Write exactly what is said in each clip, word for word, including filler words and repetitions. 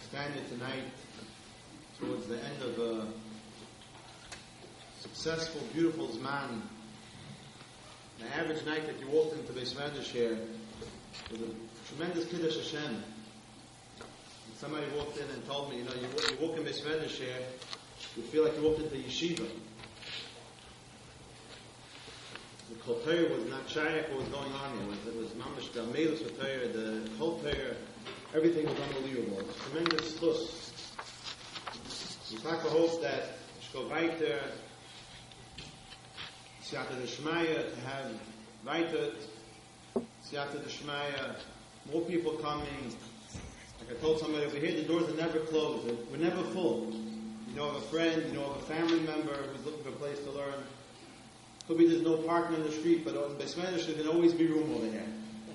standing tonight towards the end of a successful, beautiful Zman. The average night that you walked into Beis Medrash here was a tremendous Kiddush Hashem. And somebody walked in and told me, you know, you, you walk in Beis Medrash here, you feel like you walked into yeshiva. The Kol Torah was not shaykh what was going on here. It was, it was mamash the Amelus for Torah, the Kol Torah, everything was unbelievable. It was tremendous chus. We talk to hope that Shkol Weiter, Siyata D'Shmaya, to have Weiter, Siyata D'Shmaya, more people coming. Like I told somebody over here, the doors are never closed. We're never full. You know of a friend, you know of a family member who's looking for a place to learn. Could be there's no parking on the street, but in Beis Medrash there can always be room over here.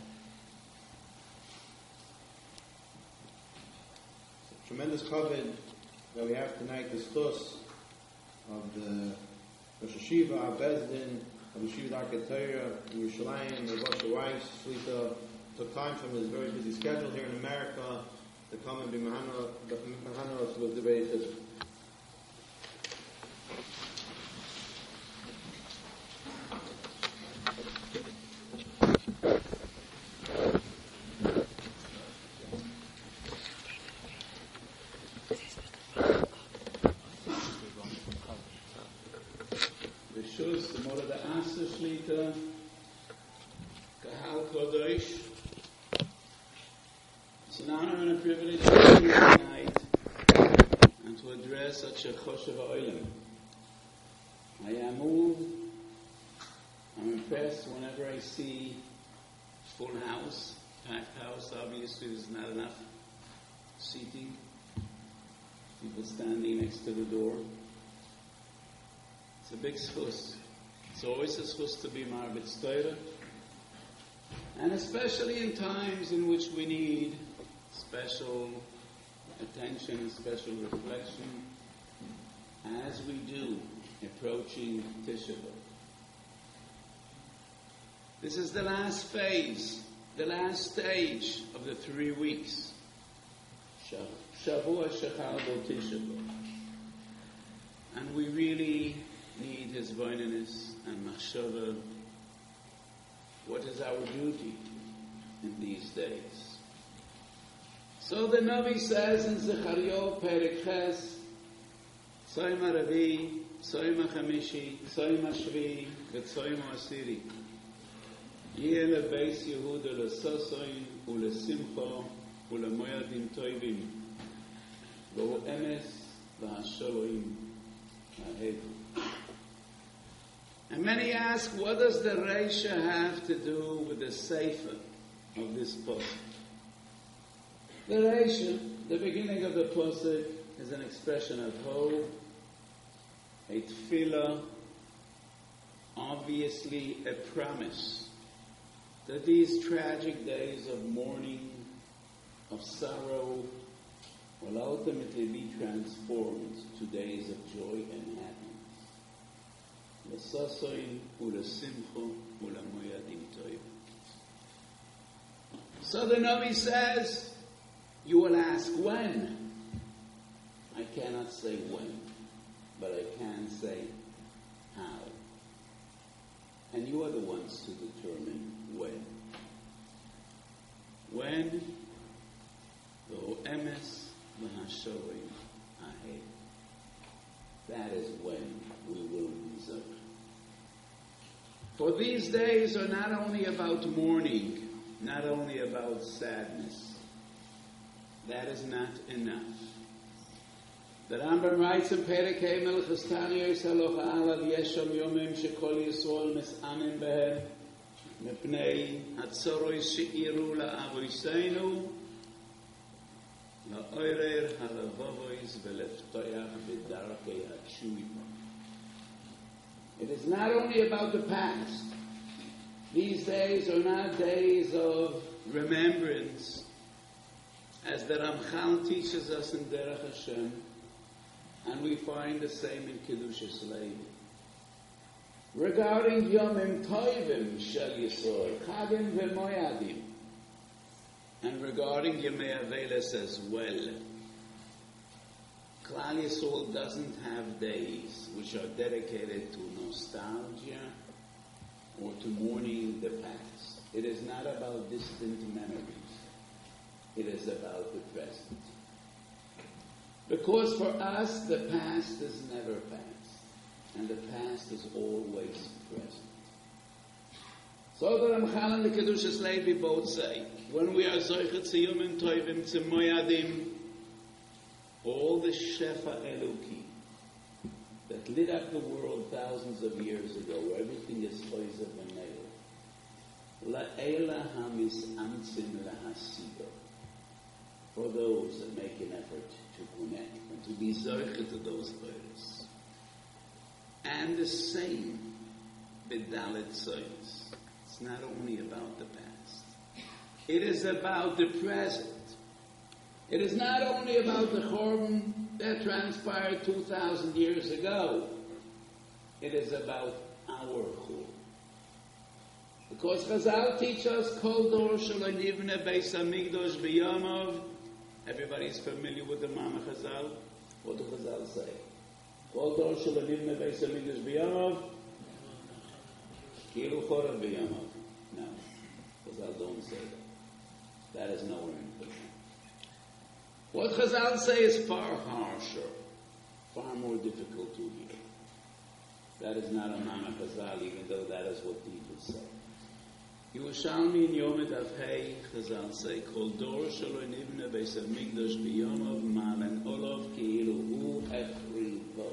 It's a tremendous covet that we have tonight, this chus of the Rosh Hashiva, our Bezdin, of the Yeshiva Darkei Torah, in Yerushalayim, the Rosh Weiss, Shlita, took time from his very busy schedule here in America to come and be Mahanos with the Beit Chizuk. It's an honor and a privilege to be here tonight and to address such a choshev ha'olam. I am moved, I'm impressed whenever I see full house, packed house. Obviously there's not enough seating, people standing next to the door. It's a big schus. It's always a schus to be marbitz Torah. And especially in times in which we need special attention and special reflection, as we do approaching Tisha B'Av. This is the last phase, the last stage of the three weeks. Shavua Shechal Bo Tisha B'Av. And we really need His voinus and machshava. What is our duty in these days? So the Navi says in Zechariah Perek Ches, Tzoyim HaRavi, Tzoyim HaChamishi, Tzoyim HaShvi, V'Tzoyim HaAsiri. Yeh lebeis Yehuda lesosoin ulesimcha ulemoyadim toivim. V'hu emes v'hasholim ha'ev. And many ask, what does the Reisha have to do with the Sefer of this pasuk? The Reisha, the beginning of the pasuk, is an expression of hope, a tefillah, obviously a promise that these tragic days of mourning, of sorrow, will ultimately be transformed to days of joy and happiness. So the Navi says, you will ask when. I cannot say when, but I can say how. And you are the ones to determine when. When the emes v'hashorim ahead. That is when we will reserve. For these days are not only about mourning, not only about sadness. That is not enough. The Rambam writes in Perek Hey Melchus Tanya Yisaloch Alav Yesham Yomim Shekol Yisrael Misamin Behem Mepnei Hatzoroi Sheiru La'avoiseinu La'oirer Halavovois Veleftoyach B'Darkei HaTshuva. It is not only about the past. These days are not days of remembrance, as the Ramchal teaches us in Derech Hashem, and we find the same in Kedushas Leil. Regarding Yomim Toivim Shel Yisrael, Chagim V'Moyadim, and regarding Yemei Aveles as well, Klal Yisrael doesn't have days which are dedicated to nostalgia or to mourning the past. It is not about distant memories. It is about the present. Because for us, the past is never past, and the past is always present. So the Ramchal and the Kedushas Levi both say, when we are Zoichet Tziyumim Toivim Tzimoyadim, all the Shefa Eloki that lit up the world thousands of years ago, where everything is Choizev and Neil, La'ela Hamis Amtzim Lahasigo, for those that make an effort to connect and to be Zoichet to those words. And the same B'Dalet Zoyis. It's not only about the past. It is about the present. It is not only about the Chorban that transpired two thousand years ago. It is about our Chorban. Because Chazal teach us, Kol Dor Shelo Nivne Beis HaMikdash B'Yamav. Everybody is familiar with the Mama Chazal. What do Chazal say? Kol Dor Shelo Nivne Beis HaMikdash B'Yamav. Kilu Chorav B'Yamav. No, Chazal don't say that. That is nowhere in the Torah. What Chazal say is far harsher, far more difficult to hear. That is not a Mama Chazal, even though that is what people say. Yerushalmi in Yom Daf Chazal say, Kol Dor Shelo Nivne Beis HaMikdash B'Yamav Ma'amen Olav Ki'ilu Hu Echrivo.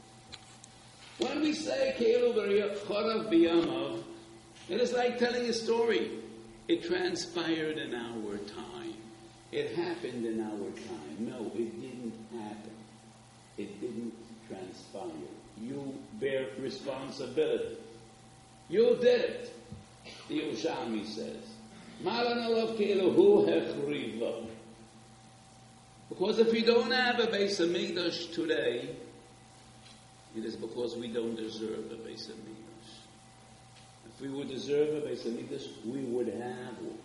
When we say Ki'ilu Chorav B'Yamav, it is like telling a story. It transpired in our time. It happened in our time. No, it didn't happen. It didn't transpire. You bear responsibility. You did it. The Yerushalmi says, Malan alav ke'elohu hechrivo. Because if we don't have a Beis HaMikdash today, it is because we don't deserve a Beis HaMikdash. If we would deserve a Beis HaMikdash, we would have one.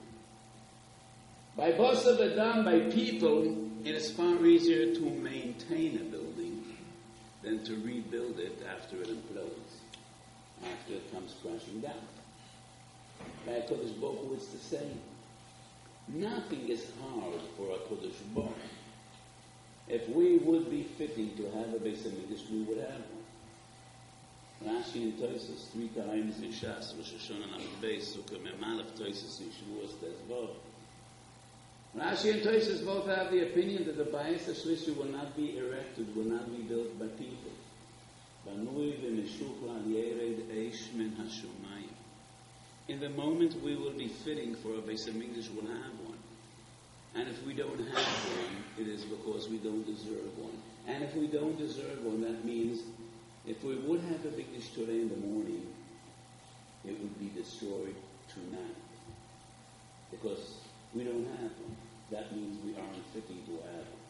By Bosav Adam, by people, it is far easier to maintain a building than to rebuild it after it implodes, after it comes crashing down. By HaKadosh Baruch Hu, it's the same. Nothing is hard for HaKadosh Baruch Hu. If we would be fitting to have a Beis HaMikdash, we would have one. Rashi and Tosfos three times in Shas, Rosh Hashanah and Beis, Sukkah Memalach Tosfos in Shavuos Tezvav. Rashi and Tosfos both have the opinion that the Bayis HaShlishi will not be erected, will not be built by people. Banui v'meshuch al yered eish min hashumayim. In the moment we will be fitting for a Beis HaMikdash, we'll have one. And if we don't have one, it is because we don't deserve one. And if we don't deserve one, that means if we would have a Mikdash today in the morning, it would be destroyed tonight. Because we don't have one. That means we aren't fitting to have one.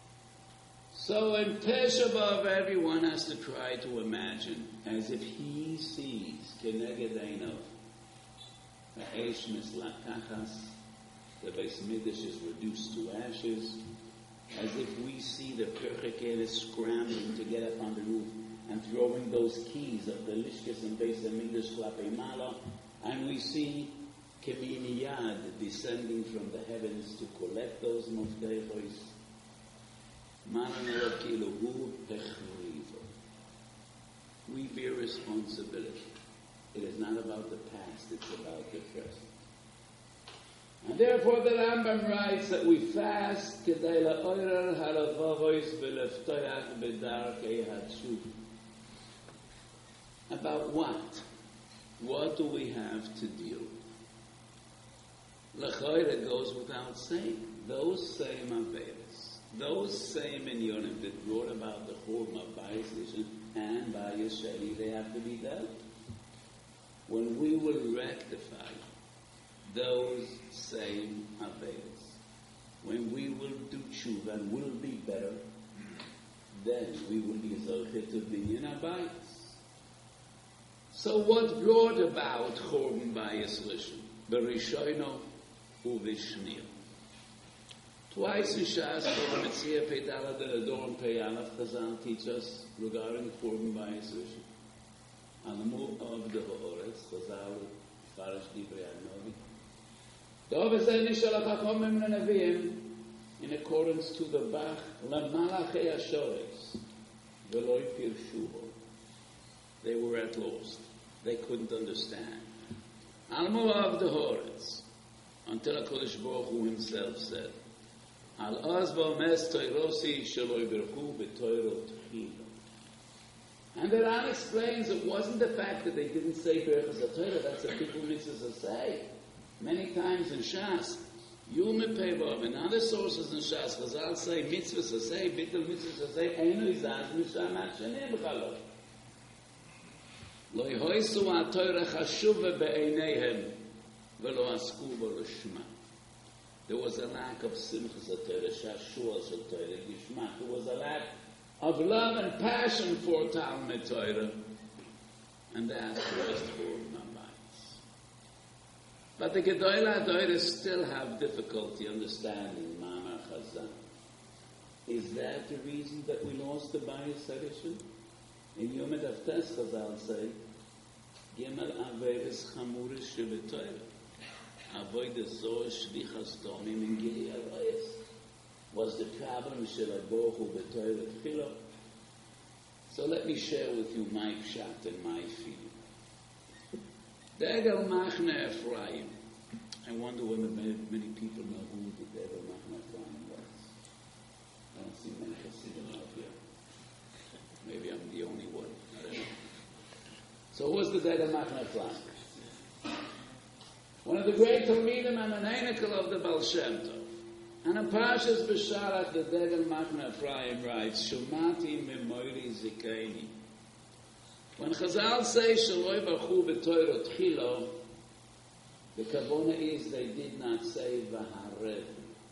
So in Tisha B'Av, everyone has to try to imagine as if he sees Keneged Einav, Ha'esh Mislakachas, the Beis HaMikdash is reduced to ashes, as if we see the Pirchei Kohanim scrambling to get up on the roof and throwing those keys of the Lishkas and Beis HaMikdash Klapei Mala, and we see Kemini Yad descending from the heavens to collect those Moftechos. We bear responsibility. It is not about the past, it's about the present. And therefore the Rambam writes that we fast kedei la'orer halavavois v'leftoyach b'darkei hatshuv. About what? What do we have to deal with? L'choyre goes without saying. Those same Avedas, those same inyonim that brought about the Churban of Bayis Rishon and Bayis Sheni, they have to be dealt. When we will rectify those same Avedas, when we will do tshuva and will be better, then we will be zochet to binyan habayis. So what brought about Churban Bayis Rishon? B'rishono u'v'shniya. Twice in Shas, the Metzia Peidala, the Adorn Peyalaf, Chazal teach us regarding Korban Bayis Rishon. Alamu of the Ha'oretz, Chazal, Farish Divrei Anovi. Dov Ezeh Nishal HaChachomim Neneviim, in accordance to the Bach, Lamalachei HaShores, Veloi Pirshuho. They were at loss. They couldn't understand. Alamu of the Ha'oretz, until HaKadosh Baruch Hu himself said, Al Azba Mes Toirosi Shaloi Berchu B'Toirot Chilo. And the Ran explains it wasn't the fact that they didn't say Berchas HaTorah, that's a people mitzvahs to say. Many times in Shas, Yom Peivav, and other sources in Shas, Chazal say mitzvahs to say, Bittul mitzvahs to say, Einu Izaz Misham Akshanim B'Chalot. Lo Yehoisu HaTorah Chashuva Be'eineihem, V'lo Asku Bo L'Shma. There was a lack of simchas HaTorah, shashua HaTorah, gishmak. There was a lack of love and passion for Talmud Torah, and that caused Churban Bayis. But the Gedolei HaDorah still have difficulty understanding Ma'amar Chazal. Is that the reason that we lost the Bayis Harishon? In Yom Haftes, Chazal say, Gimel Averis Chamuris Sheb'Torah. Avoid the Zohar Shlichas Tomim in Gili Arayis. Was the problem Shel Baruch B'Torah Tchila? So let me share with you my pshat and my feeling. Degel Machne Ephraim. I wonder whether many, many people know who the Degel Machne Ephraim was. I don't see many Hasidim out here. Maybe I'm the only one. I don't know. So who was the Degel Machne Ephraim? One of the great Talmidim and an Einikel of the Baal Shem Tov. And in Parshas B'Shalach, the Degel Machne Ephraim writes, Shumati Memoiri Zikaini. When Chazal say, Shaloi Baruchu B'Torah Tchilo, the Kavona is they did not say V'harev.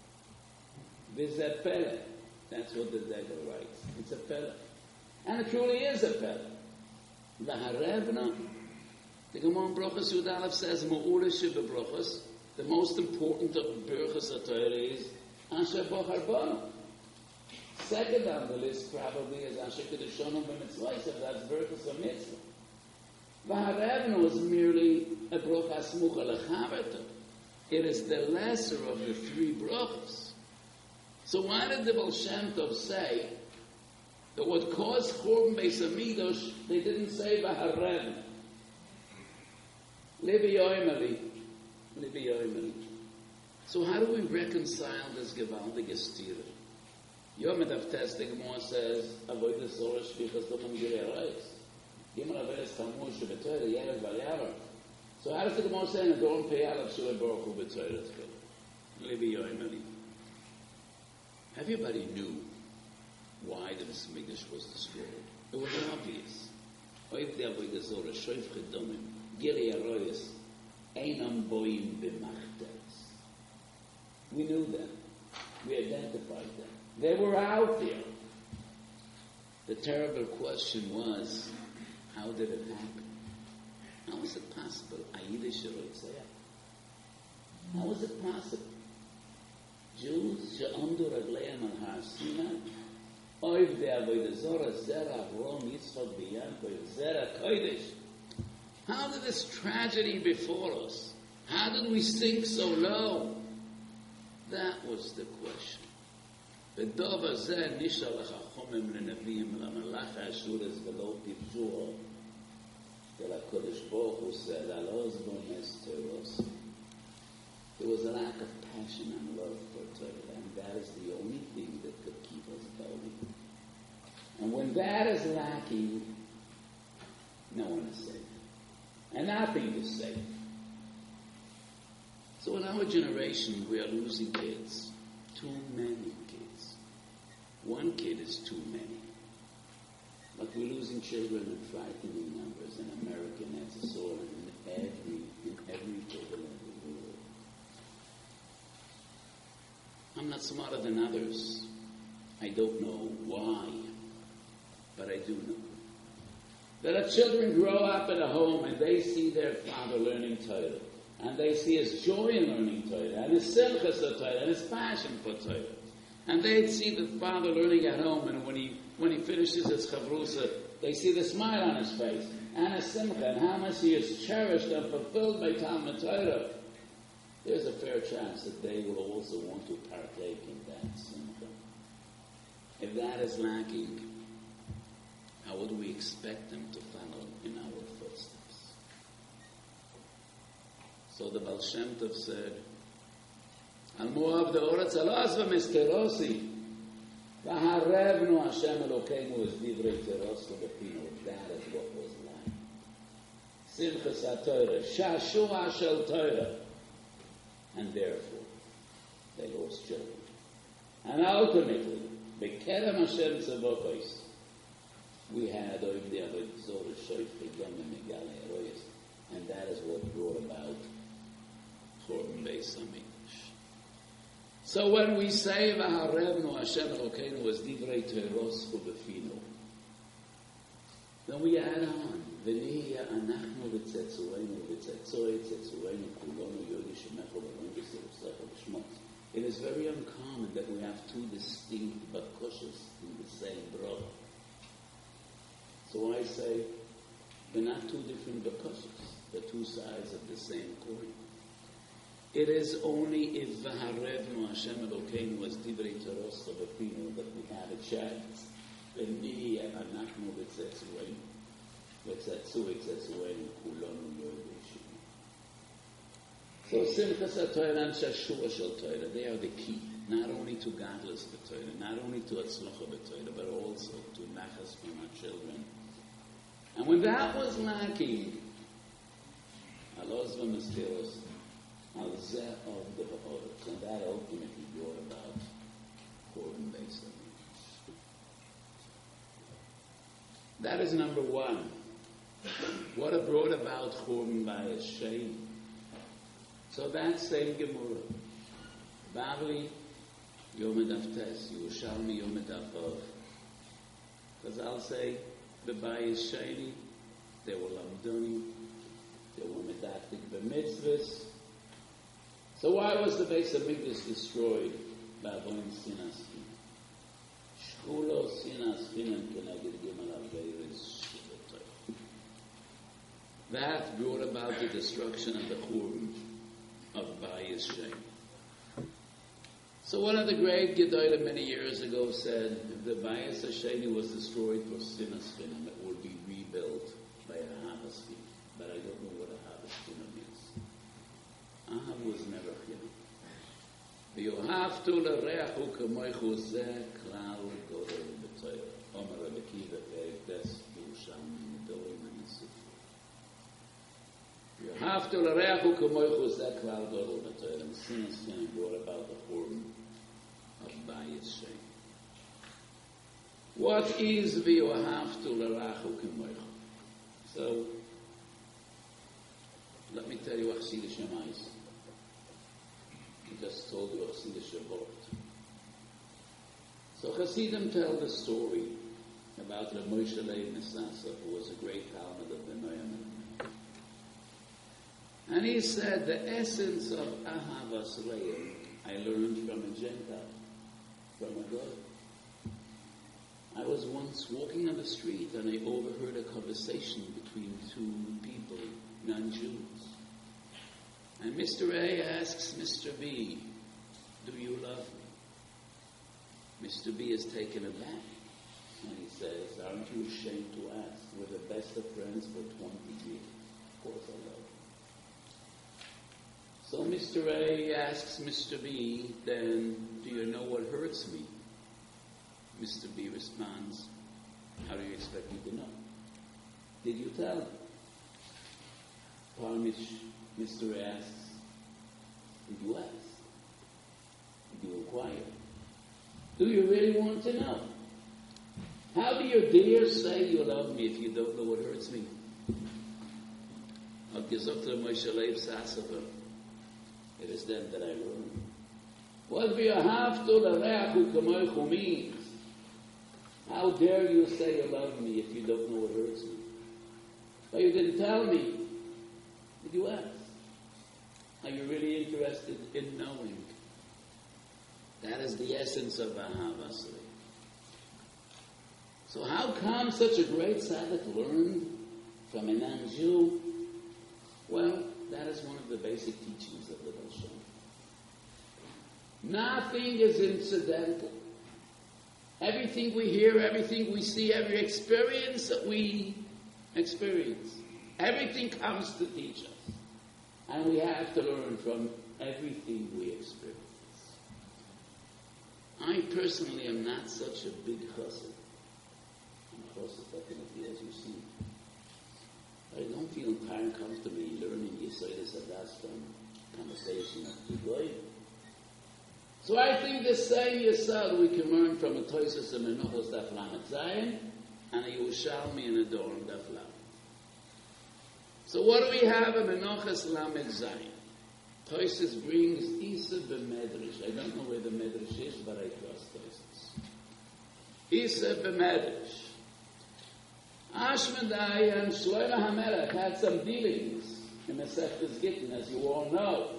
V'zeh Pele. That's what the Degel writes. It's a Pele. And it truly is a Pele. V'harev, no. The Gemara in Brochus Yud Aleph says, Ma'ura Sheba Brochus, the most important of Berchas HaTorah is Asher Bochar Bono. Second on the list probably is Asher Kedushonim B'Mitzvah, so that's Berchas HaMitzvah. V'harevno is merely a Brocha Smucha L'Chaverta. It is the lesser of the three Brochas. So why did the Baal Shem Tov say that what caused Churban Beis HaMikdash, they didn't say V'harevno? Libi Yoimeli. Libi Yoimeli. So how do we reconcile this Gevaldige Stira? Yom Haftes, the Gemara says, Avoid the Zohar Shlichas Tomim Gili Arayis. Gimel Averis Chamur Sheb'Torah, Yerev V'Yavar. So how does the Gemara say, Adorn Peyalaf Shaloi Baruch Hu B'Torah Tchila? Libi Yoimeli. Everybody knew why the Beis Hamikdash was destroyed. It was obvious. Oiv the Avoid the Zohar, Shoif Chedomim, Gili Arayis, Einam Boim B'Machtes. We knew them. We identified them. They were out there. The terrible question was, how did it happen? How is it possible? How is it possible? Jews, she'amdu ragleim al har Sinai, oiv de avodah zorah, zera Avrom, Yitzchak, v'Yaakov, zera kodesh. How did this tragedy befall us? How did we sink so low? That was the question. V'dov hazeh nishal hachachomim l'neviim l'malach ha'ashuras v'lo tirjuho. Till HaKadosh Baruch Hu said, Al ozbo mes teros. There was a lack of passion and love for Torah, and that is the only thing that could keep us going. And when that is lacking, no one is safe. And nothing is safe. So in our generation, we are losing kids. Too many kids. One kid is too many. But we're losing children in frightening numbers in America and as a and in every, in every children in the world. I'm not smarter than others. I don't know why, but I do know. That if children grow up in a home and they see their father learning Torah, And they see his joy in learning Torah, and his simchas of Torah, and his passion for Torah. And they'd see the father learning at home, and when he when he finishes his chavrusa, they see the smile on his face, and his simcha, and how much he is cherished and fulfilled by Talmud Torah. There's a fair chance that they will also want to partake in that simcha. If that is lacking, how would we expect them to follow in our footsteps? So the Baal Shem Tov said, Al Moav de Oretz al Azva Misterosi V'harevnu Hashem Elokeinu es divrei teroso b'pino. That is what was lacking. Simchas HaTorah, Shashua shel Torah. And therefore, they lost children. And ultimately, Bekerem Hashem Tzavokos, we had over the other Zorah Shoif Begam and Megale Eroyas, and that is what brought about Chorban Beis HaMikdash. So when we say V'harevnu Hashem Elokeinu es divrei teros b'fino, then we add on V'nihya anachnu v'tzetzuenu v'tzetzoi tzetzuenu kulonu yogi shemecho v'loim v'siruslecha v'shmot. It is very uncommon that we have two distinct bakushas in the same bracha. So I say, they're not two different bakushas. They're two sides of the same coin. It is only if V'harevnu Hashem Elokeinu es divrei teros b'fino that we have a chance. V'nihya anachnu v'tzetzuenu v'tzetzoi tzetzuenu kulonu yogi shemecho. So Simchas HaTorah and Shashua Shel Torah, they are the key, not only to Gadlus B'Torah, not only to Atzlocha B'Torah, but also to Nachas from our children. And when that was lacking, Alozva Misteros, Al-Zeh of the B'Horetz, and that ultimately brought about Chorban Beis HaMikdash. That is number one. What it brought about Chorban Beis HaShem. So that same Gemara, Bavli Yom Tes, Yerushalmi Yom Vav. Because I'll say, the Beis HaShem, they were Lamdoni, they were Medactic B'mitzvahs. So why was the Beis HaMikdash destroyed? Ba'avoin Sinas Chinam. Shchulo Sinas Chinam Keneged Gimel Averis Shivotay. That brought about the destruction of the Churban of Beis HaShem. So one of the great Gedolim many years ago said, if the Beis HaShem was destroyed for Sinas Chinam, it would be rebuilt by a Ahavas Chinam. But I don't know what a Ahavas Chinam is. Ahav was never Chinam. V'yohavtu l'reachu k'moichu zeh klal godol b'toyah. Omer Rebbe Kiva Perek Tes Yerushalmi Nedorim Hanisufru. V'yohavtu l'reachu k'moichu zeh klal godol b'toyah. And Sinas Chinam brought about the Chorban of Beis HaShem. What is v'yohavtu l'reachu k'moichu? So, let me tell you what Chassidus Shemais. I just told you Chassidus Shabbat. So Chassidim tell the story about Reb Moshe Leib Nisasa, who was a great Talmud of the Noam. And he said, the essence of Ahavas Leib I learned from a Gentile, from a God. I was once walking on the street and I overheard a conversation between two people, non-Jews. And Mister A asks Mister B, do you love me? Mister B is taken aback. And he says, aren't you ashamed to ask? We're the best of friends for twenty years. Of course I love you. So Mister A asks Mister B, then, do you know what hurts me? Mister B responds, how do you expect me to know? Did you tell? Parmish, Mister A asks, did you ask? Did you inquire? Do you really want to know? How do you dare say you love me if you don't know what hurts me? It is then that I learn. What v'yahavtu l'reachu k'moichu means? How dare you say you love me if you don't know what hurts me? But you didn't tell me. Did you ask? interested in knowing. That is the essence of Ahavas. So how come such a great tzaddik learned from a non-Jew? Well, that is one of the basic teachings of the Baal Shem Tov. Nothing is incidental. Everything we hear, everything we see, every experience that we experience, everything comes to teach us. And we have to learn from everything we experience. I personally am not such a big chassid. I'm a chassid, definitely, as you see. I don't feel entirely comfortably learning Yisraelis Adas from conversation of Tugoy. So I think the same Yisad we can learn from a Toysus and Menuchos Daf Lamed Zayin and a Yerushalmi and a Doron Daf Lamed. So what do we have in Menuchos Lamed Zayin? Toysus brings Isa b'Medrash. I don't know where the Medrash is, but I trust Toysus. Isa b'Medrash. Ashmedai and Shlomo HaMelech had some dealings in Masechtas Gittin, as you all know.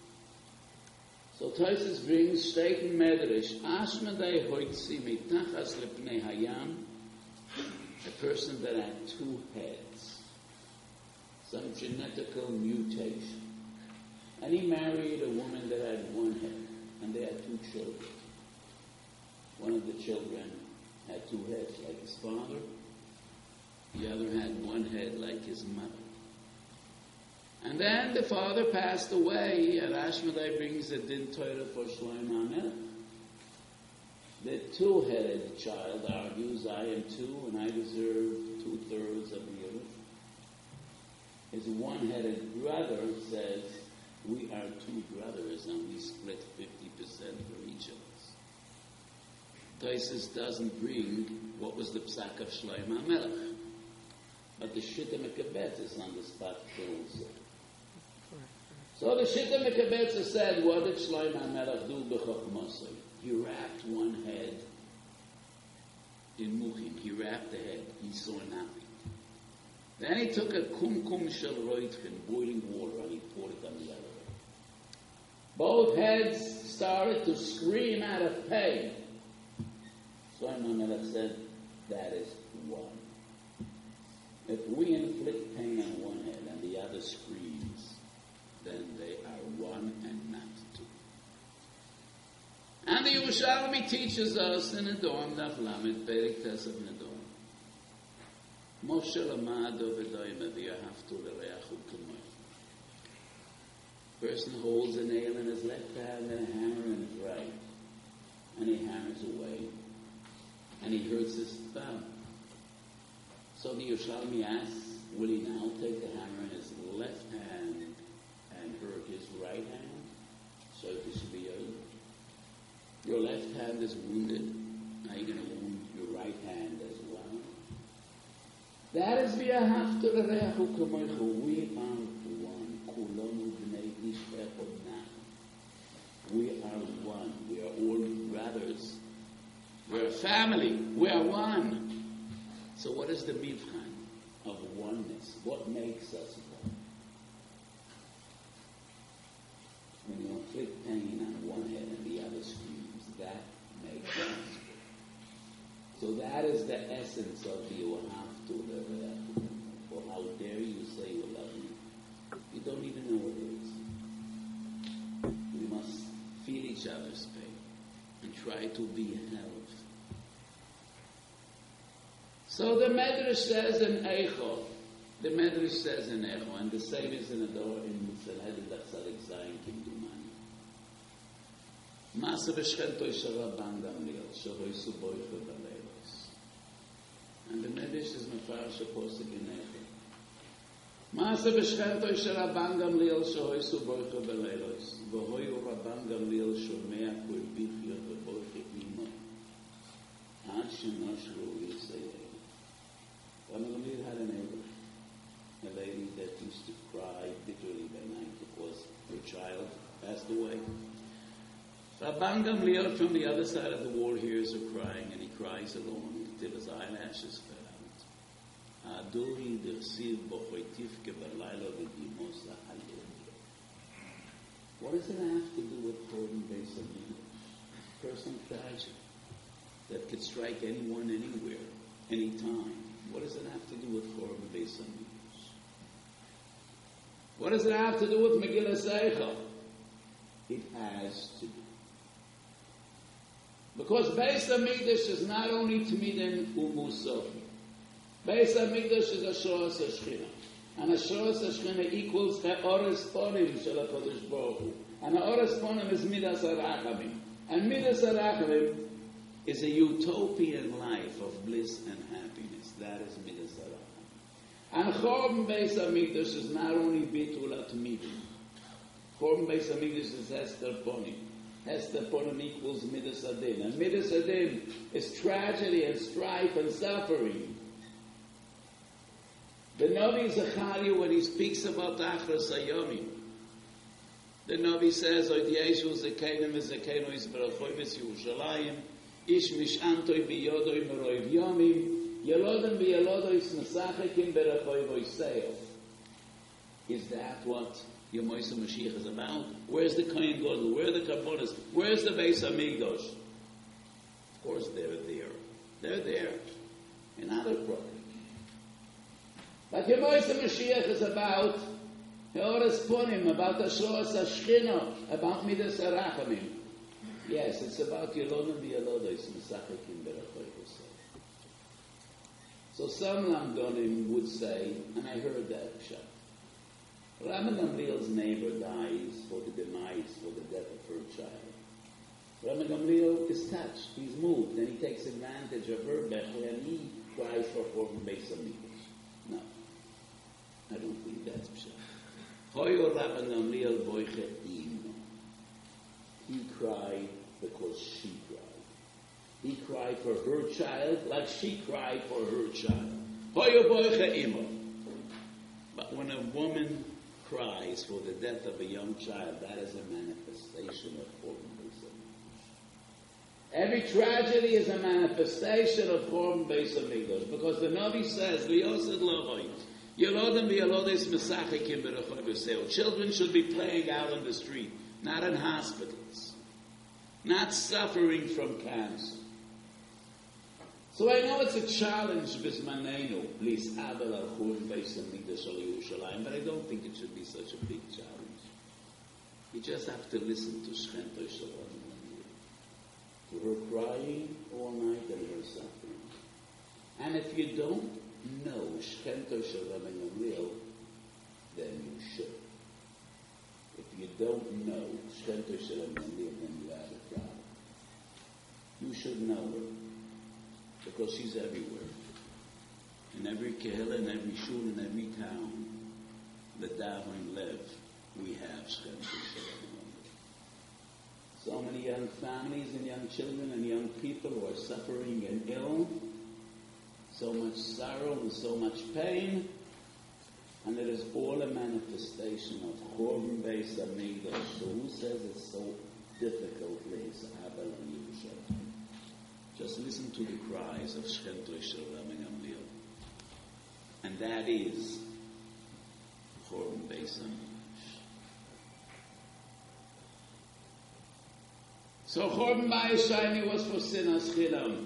So Toysus brings straight in Medrash. Ashmedai hoitzi mitachas lepnei hayam, a person that had two heads, some genetical mutation. And he married a woman that had one head, and they had two children. One of the children had two heads like his father, the other had one head like his mother. And then the father passed away, and Ashmedai brings a din Torah for Shlomo HaMelech. The two-headed child argues, I am two, and I deserve two-thirds of the earth. His one-headed brother says, we are two brothers, and we split fifty percent for each of us. Toysus doesn't bring what was the psak of Shlomo HaMelech. But the Shitta Mekabetz is on the spot also. So the Shitta Mekabetz said, what did Shlomo HaMelech do b'chokhmosai? He wrapped one head in muchim. He wrapped the head. He saw nothing. Then he took a kumkum shel roitchen, boiling water, and he poured it on the other head. Both heads started to scream out of pain. Shlomo HaMelech said, that is one. If we inflict pain on one head and the other screams, then they are one and not two. And the Yerushalmi teaches us in Adon, Daf Lamed, Perek Tes of Adon. Moshe lamado v'doime v'yahavtu l'reachu k'moich. Person holds a nail in his left hand and a hammer in his right, and he hammers away, and he hurts his thumb. So the Yerushalmi asks, will he now take the hammer in his left hand and hurt his right hand? So this should be over. Your left hand is wounded. Now you're going to wound your right hand as well. That is v'yahavtu l'reachu k'moichu. We are one. Kulonu b'nei ish echad now. We are one. We are all brothers. We're a family. We are one. So what is the mivchan of oneness? What makes us one? When you inflict pain on one head and the other screams, that makes us one. So that is the essence of the Yohavtu L'Reachu. Or how dare you say you love me? You don't even know what it is. We must feel each other's pain and try to be held. So the Medrash says in Eicho, the Medrash says in Eicho, and the same is in the door in Mitzalhed Dachsadik Zayin Kimdumani. Masa b'shchentoi shel Rabban Gamliel, shehoisu boichu b'leilos. And the Medrash is mefarish a posuk in Eicho. Masa b'shchentoi shel Rabban Gamliel, shehoisu boichu b'leilos. V'hoyu Rabban Gamliel shomea kol bichyot v'boichu imo. Ad shenoshru yisayeh. Rabban Gamliel had a neighbor, a lady that used to cry bitterly by night because her child passed away. Rabban Gamliel from the other side of the wall hears her crying, and he cries along until his eyelashes fell out. Aduri dersiv bochoitivke b'layla v'dimosa halil. What does it have to do with Korban Beis Hamikdash? Personal tragedy that could strike anyone, anywhere, anytime. What does it have to do with Korban Beis Hamikdash? What does it have to do with Megillas Eichel? It has to do. Because Beis Hamikdash is not only Tmidin Umusov. Beis Hamikdash is Ashoras HaShechina. And Ashoras HaShechina equals the Ores Ponim Shel HaKadosh Baruch Hu. And the Ores Ponim is Midas HaRachamim. And Midas HaRachamim is a utopian life of bliss and happiness. That is Midas HaRachamim. And Chorban Beis Hamikdash is not only Bitul HaTmidin. Chorban Beis Hamikdash is Hester Ponim. Hester Ponim equals Midas Adin. And Midas Adin is tragedy and strife and suffering. The Navi Zechariah, when he speaks about Achras Hayomim, the Navi says, Oid Yeshu Zekenim Zekenim Yisbarachoyves Yerushalayim, Ish Mishantoi Biyodoi Meroiv Yomim, Yelodem Biyelodoi Snasachekim Berachoyvoi Seil. Is that what Yom Moshe Mashiach is about? Where's the Kohen Gadol? Where are the Karbonos? Where's the Beis Hamikdash? Of course they're there. They're there. In other problems. But Yom Moshe Mashiach is about Heores Ponim, about Ashoras HaShechina, about Midas HaRachamim. Yes, it's about Yelodim V'Yelodos Mesachekim Berachoy V'Sei. So some Lamdonim would say, and I heard that pshat, Rabbi Gamliel's neighbor dies for the demise, for the death of her child. Rabbi Gamliel is touched, he's moved, and he takes advantage of her bechor, and he cries for Korban Beis Hamikdash. No, I don't think that's pshat. Hoyo Rabbi Gamliel boiche imo. He cried because she cried. He cried for her child like she cried for her child. Hoyo boiche imo. But when a woman cries for the death of a young child, that is a manifestation of Korban Beis Hamikdash. Every tragedy is a manifestation of Korban Beis Hamikdash, because the Navi says, "Liosed lovoit, Yelodem v'Yelodes mesachekim berachoy v'sei." Children should be playing out on the street, not in hospitals, not suffering from cancer. So I know it's a challenge, bismanenu, lis abel al Korban Beis Hamikdash al Yerushalayim, but I don't think it should be such a big challenge. You just have to listen to Shchento Shalom, to her crying all night and her suffering. And if you don't know Shchento Shalom and Gamliel, then you should. If you don't know Shchento Shalom and Gamliel, then you have a problem. You should know her. Because she's everywhere. In every kehillah, in every shul, in every town, the Davin Lev, we have Shchento Shalom. So many young families and young children and young people who are suffering and ill, so much sorrow and so much pain, and it is all a manifestation of Korban Beis Hamikdash. So who says it's so difficult, Leis Abel and Yerushalayim? Just listen to the cries of Shchento Shalom and Gamliel. And that is Korban Beis Hamikdash. So Korban Beis Hamikdash was for sinas chilam.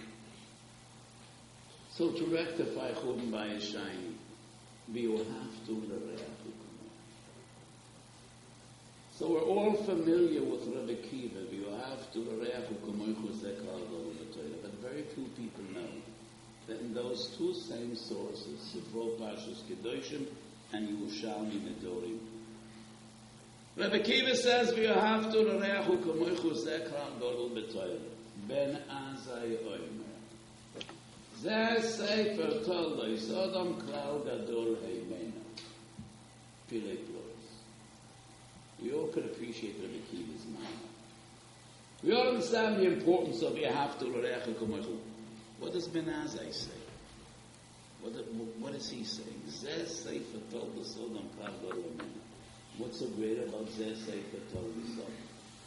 So to rectify Korban Beis Hamikdash, we will have to l'reach. So we're all familiar with Rabbi Kiva. We will have to l'reach u'kamoichu zekal lo l'toyla. But very few people know that in those two same sources, Sifro Pashas Kedoshim and Yerushalmi Nedorim, Rabbi Kiva says we will have to l'reach u'kamoichu zekal lo l'toyla. Ben Azai Oimer. Zeh Sefer Toldo Sodom Klal Gadol Heimena. Pilei Plois. We all could appreciate Rabbi Kiva's mind. We all understand the importance of Yehavtu l'reach u'kamoichu. What does Ben Azai say? What, what is he saying? Zeh Sefer Toldo Sodom Klal Gadol Heimena. What's so great about Zeh Sefer Toldo Sodom?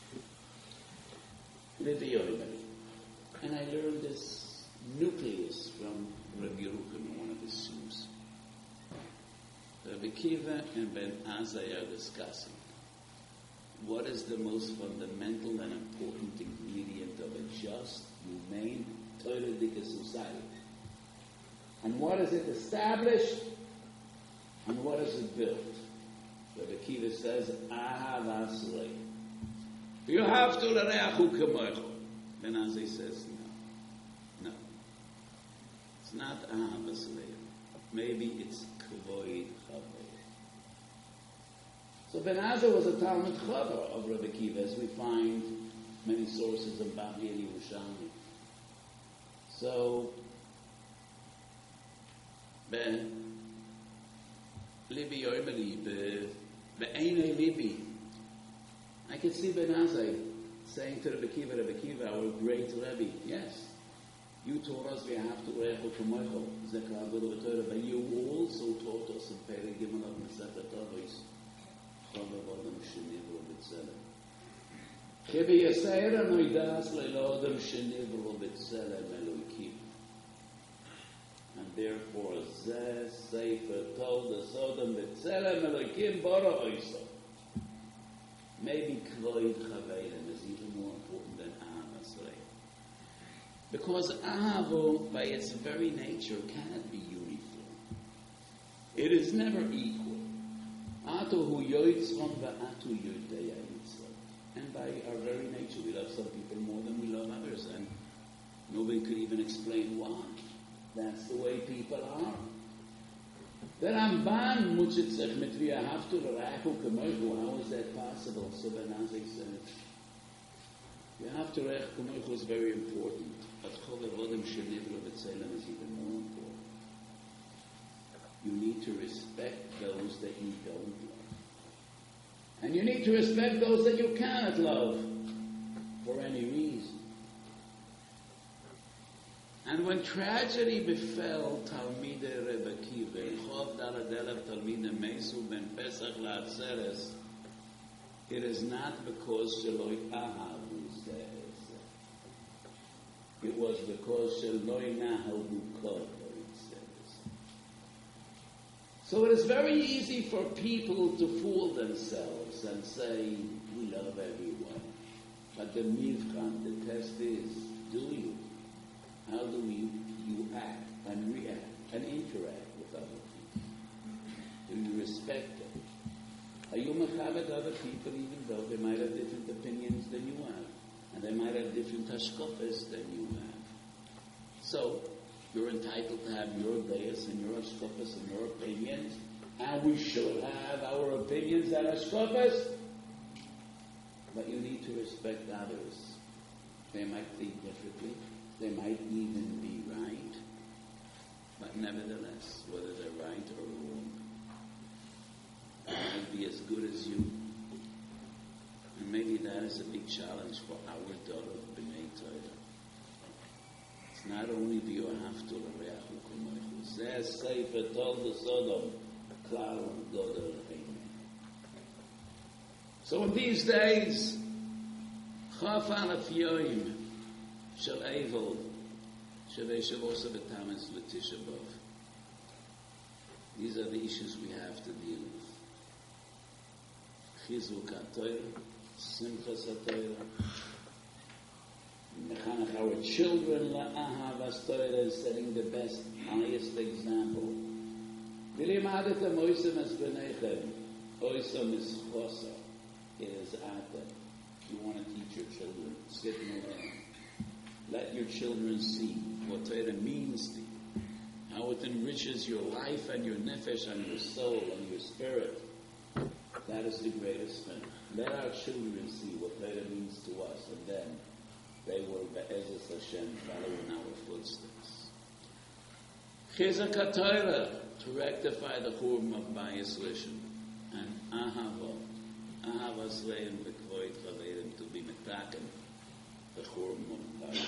Rabbi Yoimel. And I learned this nucleus from Rabbi Yerucham in one of his suits. Rabbi Kiva and Ben Azai are discussing. what is the most fundamental and important ingredient of a just, humane, Torah-dika society. And what is it established? And what is it built? Rabbi Akiva says, Ahavas leil. You have to l'reachu kamoicho. Ben Azai says, no. No. It's not Ahavas leil. Maybe it's Kavoid Chavod. So Ben Azai was a Talmud Chaver of Rabbi Akiva, as we find many sources in Bavli and Yerushalmi. So, Ben Libi Yoimeli, Be'ene Libi. I can see Ben Azai saying to Rabbi Akiva, Rabbi Akiva, our great Rebbe, yes, you taught us we have to reacho kamoicho, zekar v'lo Torah, but you also taught us in Perek Gimel of Masechet Avos, chavav adam shenivro b'tzelem. Kebi yaseira noidas le'lo adam shenivro b'tzelem elokim. And therefore, Zeh Sefer told us, Odom b'tzelem elokim bara oiso. Maybe Kvoid Chaveilim is even more important than Ahavas leil. Because Ahavo, by its very nature, cannot be uniform. It is never equal. Atu hu yoitzron va'atu yodei yitzron. And by our very nature, we love some people more than we love others, and nobody could even explain why. That's the way people are. The Ramban Muchitzech Mitri Ahavtu L'Reachu Kamoichu. How is that possible? So Ben Azai says, you have to Reach Kamoichu is very important. But Chovev Odom Shenivro B'Tzelem is even more important. You need to respect those that you don't love. And you need to respect those that you cannot love for any reason. And when tragedy befell Talmidei Rebbe Akiva, in Chov Daled Elef Talmidei Mesu Ben Pesach La'atzeres, it is not because Sheloi Ahavu Zeh. It was because Sheloi Nahavu Kol Zeh. So it is very easy for people to fool themselves and say, we love everyone. But the mivchan, the test is, do you? How do you, you act and react and interact with other people? Do you respect them? Are you mechabed other people even though they might have different opinions than you have? And they might have different hashkafas than you have. So, you're entitled to have your dayas and your hashkafas and your opinions, and we should have our opinions and hashkafas, but you need to respect others. They might think differently. They might even be right, but nevertheless, whether they're right or wrong, they might be as good as you. And maybe that is a big challenge for our daughter of B'nai Torah. It's not only do you have to l'reachu kamoichu. Zeh Sefer tol the Sodom, klal godel amen. So in these days, chaf alef yoim, Shel Eivel, Shavei Shavosa B'Tamas L'Tisha B'Av. These are the issues we have to deal with. Chizuk HaTorah, Simchas HaTorah, Mechanach our children La'ahavas Torah is setting the best, highest example. V'limadet ha'moisem es b'neichem, oisem es chosa, it is atem. You want to teach your children, sit in the land. Let your children see what Torah means to you, how it enriches your life and your nefesh and your soul and your spirit. That is the greatest thing. Let our children see what Torah means to us, and then they will, be'ezus Hashem, follow in our footsteps. Chizuk HaTorah, to rectify the churban of bias lishon, and ahava, ahavas leim v'kvoid chaverim, to be metaken, the churban of bias.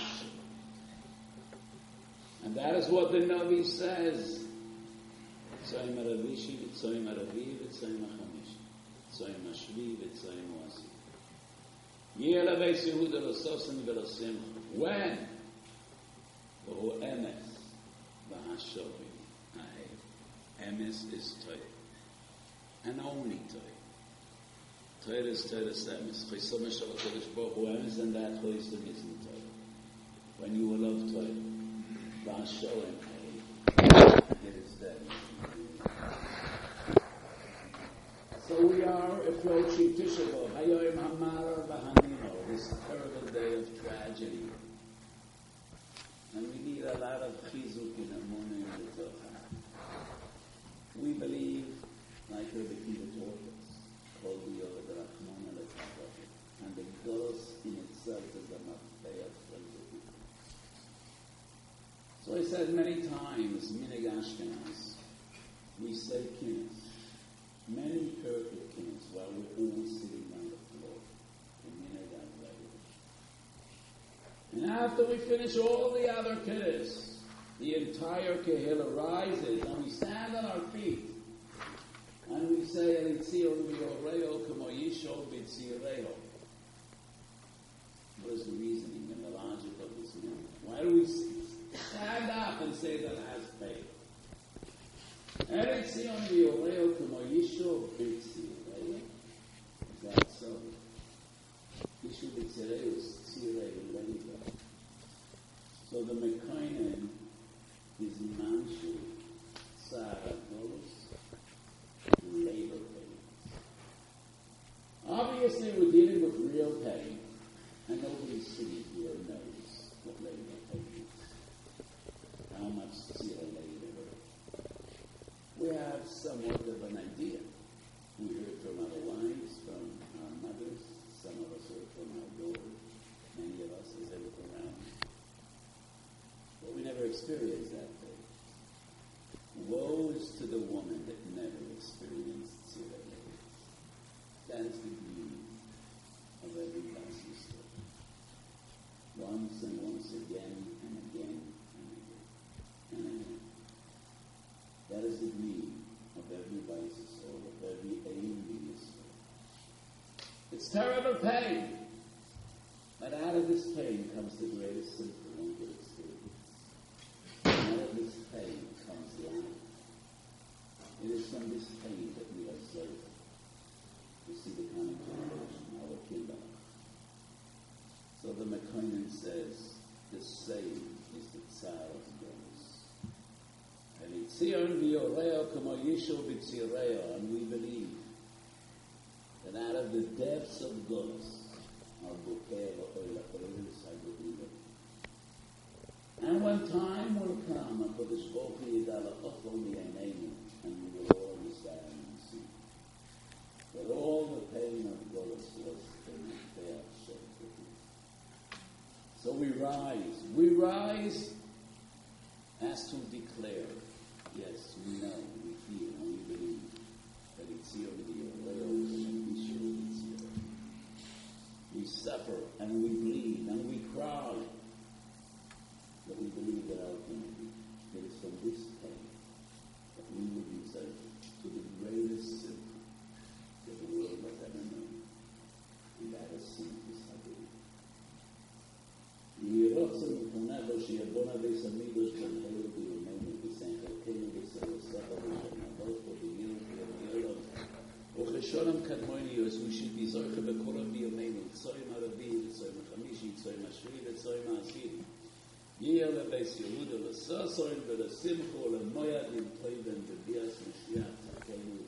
And that is what the Navi says. Tzayim haravishi, v'tzayim haravi, v'tzayim hachamishi, v'tzayim hashvi, v'tzayim ha'asi. Yeh lebeis Yehuda l'sosen v'losimcha. When? V'hu emes v'hashovim ha'ev. Emes is Torah. And only Torah. Torah is Torah's emes. Chaysom Shal HaKadosh Baruch Hu emes, and that Chaysom is in Torah. When you will love Torah, V'asholem it is there. So we are approaching Tisha B'Av, Hayoim Hamar V'Hanino, this terrible day of tragedy. And we need a lot of chizuk in our morning and the We believe, like Rabbi Kiva taught us, called the Yoga the Rachmon and the and the Golos in itself is a mafteach for the people. So I said many times, Minhag Ashkenaz, we say kinnis, many perfect kinnis, while we're all sitting on the floor in Minhag Ashkenaz. And after we finish all the other kinnis, the entire Kehillah rises and we stand on our feet and we say, Elitzion v'yoreo k'mo yishol b'tzireho. What is the reasoning and the logic of this minute? Why do we stand up and say the last page? Elitzion v'yoreo k'mo yishol b'tzireho. Is that so? Yishol b'tzireho is tzireho leiva. So the Mekainen is Manshu, Sarah, Golos, labor pains. Obviously, we're dealing with real pain, and nobody sitting here knows what labor pain is. How much tzira labor. We have somewhat of an idea. We heard from our wives, from our mothers, some of us heard from our daughters, many of us as they look around. But we never experienced that thing. Woe is to the woman that never experienced tzira labor. That is the beauty of every Basi story. Once and once again and again and again and again. That is the beauty of every Basi story, of every Ein story. It's terrible pain, but out of this pain comes the greatest simcha one could experience. Out of this pain comes life. It is from this pain that we are saved. You see the coming generation, our kingdom. So the Mekainen says, the saved is the Tsar of Golos. And it's Tzion v'yoreo k'mo yishol b'tzireo, and we believe that out of the depths of Golos, our bukeh v'oil ha'oilus ha'godim. And when time will come, HaKadosh Baruch Hu yidala ochol mi'eineinu, and we will all understand and see that all the pain of Golos was in their soul. So we rise. We rise as to declare, yes, we know, we feel, and we believe that it's here with you. We suffer, and we bleed, and we cry. But we believe that ultimately it is from this pain that we will be saved to the greatest sin that the world has ever known. And that is sin is Haggadah. Yirotzu v'chunecho she'yabona beis hamikdash v'nehelu b'yomeinu v'senchokenu v'selosecha v'shenavot v'yiru v'yomiyolov v'cheshonam kadmoinu, as we should be zoche b'kolam b'yomeinu tzoyim haravi v'tzoyim hachamishi tzoyim hashvi v'tzoyim ha'asiri Yeh lebeis Yehuda l'sasoin v'lesimcho l'moyad im toiven v'bias Mashiach tzadkeinu